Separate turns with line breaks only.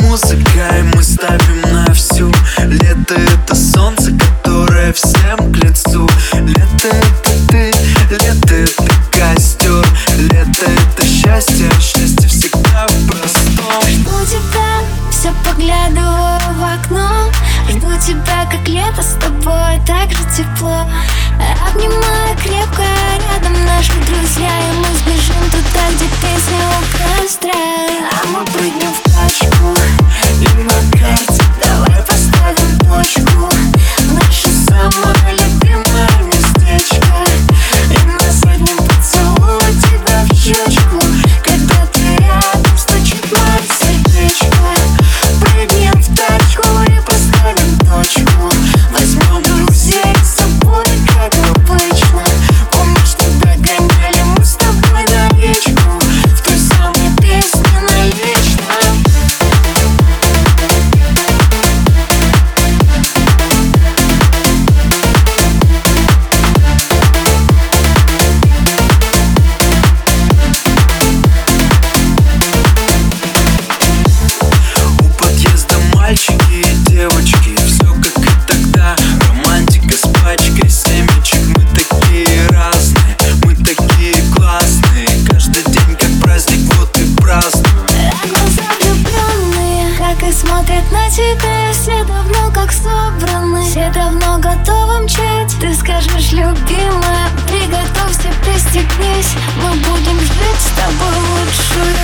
музыка, и мы ставим на всю. Лето — это солнце, которое всем к лицу. Лето — это ты, лето — это костер. Лето — это счастье, счастье всегда в простом.
Жду тебя, все поглядываю в окно. Жду тебя, как лето, с тобой так же тепло. Обнимаю крепко, рядом наши друзья. И мы сбежим туда, где песня у костра. А мы прыгнем в тачку, и на карте давай поставим точку. Наше самое любимое местечко. И на заднем поцелую тебя в щечку. Когда ты рядом, стучит мое сердечко. Прыгнем в тачку и поставим точку. Возьмем друзей с собой, как обычно. Помнишь, тогда гоняли мы с тобой на речку. В той самой песне навечно.
У подъезда мальчики и девочки, все как и тогда. Романтика с пачкой семечек. Мы такие разные, мы такие классные. Каждый день как праздник, вот и празднуем.
А глаза влюбленные, как и смотрят на тебя. Все давно как собраны, все давно готовы мчать. Ты скажешь, любимая, приготовься, пристегнись. Мы будем жить с тобой лучшую